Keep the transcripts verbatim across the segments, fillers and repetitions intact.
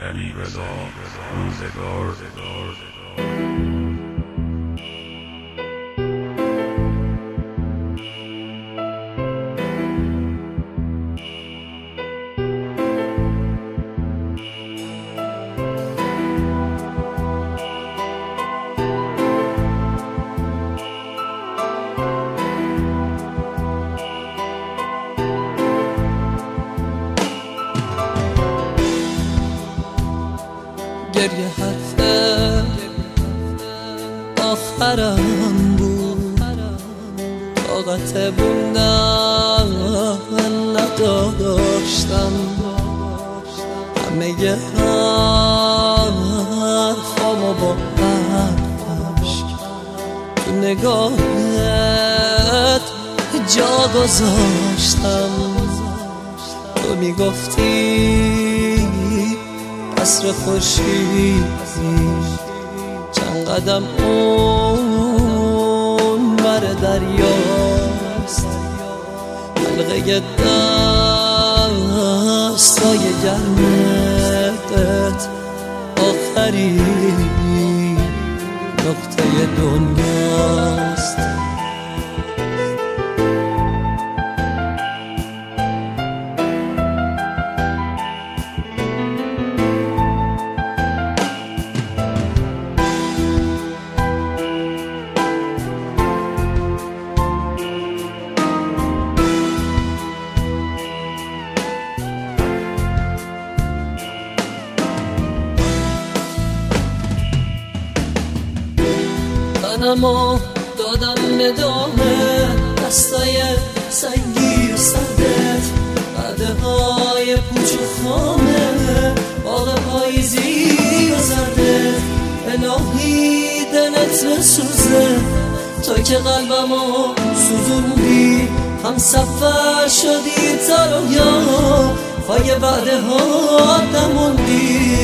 الوداع روزگار گریه حرف آخرم بود، طاقت بوندن نداشتم، همه حرفامو با عشق تو نگاهت جا گذاشتم. تو میگفتی عصر خورشید چند قدم اون بر دریاست، حلقه دستای گرمت آخرین نقطه دنیاست. تنمو دادم به دامه دستای سنگی و سردت، بعدهای پوچ و خامه باغ پاییزی و زردت. الهی دلت بسوزه تا که قلبمو سوزوندی، هم سفر شدی تا رویا پای بعدها نموندی.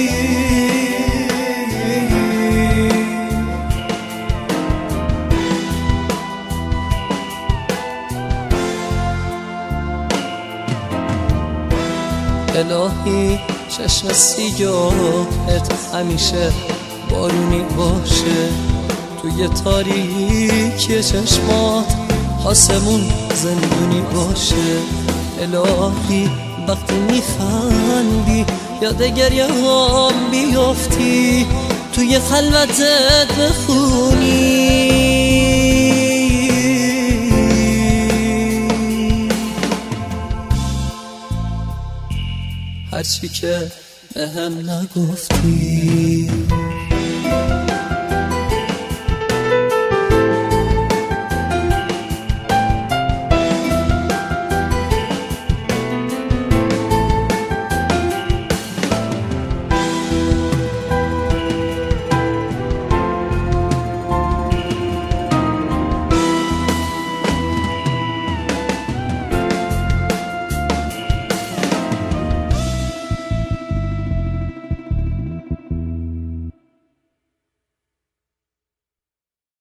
الهی چشم سیاهت همیشه بارونی باشه، توی تاریکی چشمات آسمون زندونی باشه. الهی وقتی میخندی یاد گریه هم بیافتی، توی خلوتت بخونی هرچی که بهم نگفتی.